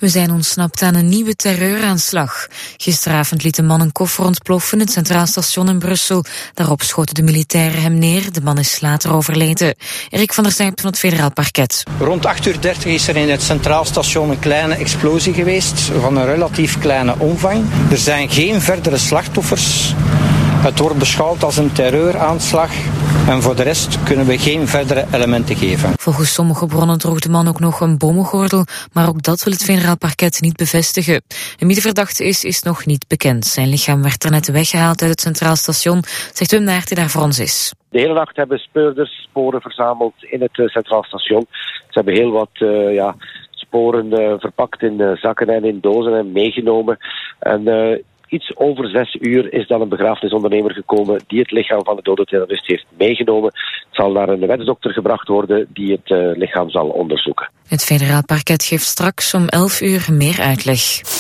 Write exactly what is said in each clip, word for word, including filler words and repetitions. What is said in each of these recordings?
We zijn ontsnapt aan een nieuwe terreuraanslag. Gisteravond liet een man een koffer ontploffen in het Centraal Station in Brussel. Daarop schoten de militairen hem neer. De man is later overleden. Erik van der Zijp van het Federaal Parket. Rond acht uur dertig is er in het Centraal Station een kleine explosie geweest van een relatief kleine omvang. Er zijn geen verdere slachtoffers. Het wordt beschouwd als een terreuraanslag en voor de rest kunnen we geen verdere elementen geven. Volgens sommige bronnen droeg de man ook nog een bommengordel, maar ook dat wil het Federaal Parket niet bevestigen. En wie de verdachte is, is nog niet bekend. Zijn lichaam werd er net weggehaald uit het Centraal Station, zegt Wim Naert die daar voor ons is. De hele nacht hebben speurders sporen verzameld in het uh, Centraal Station. Ze hebben heel wat uh, ja, sporen uh, verpakt in uh, zakken en in dozen en meegenomen. En uh, iets over zes uur is dan een begrafenisondernemer gekomen die het lichaam van de dode terrorist heeft meegenomen. Het zal naar een wetsdokter gebracht worden die het uh, lichaam zal onderzoeken. Het Federaal Parket geeft straks om elf uur meer uitleg.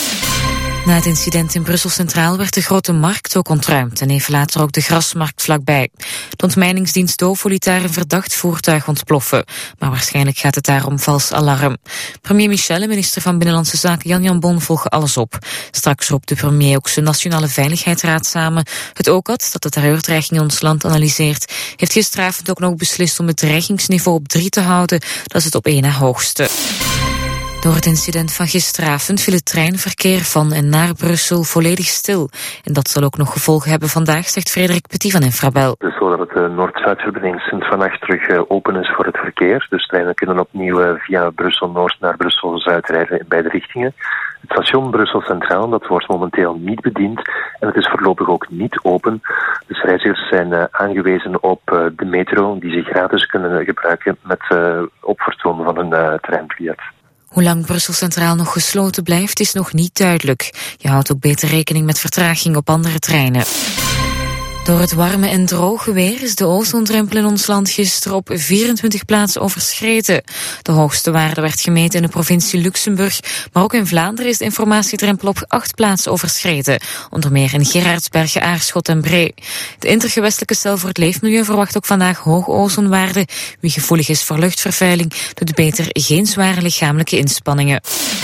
Na het incident in Brussel Centraal werd de Grote Markt ook ontruimd en even later ook de Grasmarkt vlakbij. De ontmijningsdienst DOVO liet daar een verdacht voertuig ontploffen, maar waarschijnlijk gaat het daar om vals alarm. Premier Michel en minister van Binnenlandse Zaken Jan Jambon volgen alles op. Straks roept de premier ook zijn Nationale Veiligheidsraad samen. Het O C A D, dat de terreurdreiging in ons land analyseert, heeft gisteravond ook nog beslist om het dreigingsniveau op drie te houden. Dat is het op één na hoogste. Door het incident van gisteravond viel het treinverkeer van en naar Brussel volledig stil. En dat zal ook nog gevolgen hebben vandaag, zegt Frederik Petit van Infrabel. Het is zo dat het Noord-Zuidverbinding sinds vannacht terug open is voor het verkeer. Dus treinen kunnen opnieuw via Brussel-Noord naar Brussel-Zuid rijden in beide richtingen. Het station Brussel Centraal, dat wordt momenteel niet bediend en het is voorlopig ook niet open. Dus reizigers zijn uh, aangewezen op uh, de metro die ze gratis kunnen gebruiken met uh, opvertoon van een uh, treinbiljet. Hoe lang Brussel Centraal nog gesloten blijft, is nog niet duidelijk. Je houdt ook beter rekening met vertraging op andere treinen. Door het warme en droge weer is de ozondrempel in ons land gisteren op vierentwintig plaatsen overschreden. De hoogste waarde werd gemeten in de provincie Luxemburg, maar ook in Vlaanderen is de informatiedrempel op acht plaatsen overschreden. Onder meer in Gerardsbergen, Aarschot en Bree. De intergewestelijke cel voor het leefmilieu verwacht ook vandaag hoge ozonwaarden. Wie gevoelig is voor luchtvervuiling, doet beter geen zware lichamelijke inspanningen.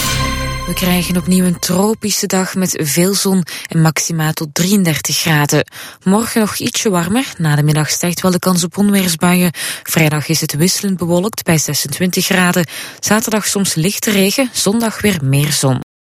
We krijgen opnieuw een tropische dag met veel zon en maxima tot drieëndertig graden. Morgen nog ietsje warmer, na de middag stijgt wel de kans op onweersbuien. Vrijdag is het wisselend bewolkt bij zesentwintig graden. Zaterdag soms lichte regen, zondag weer meer zon.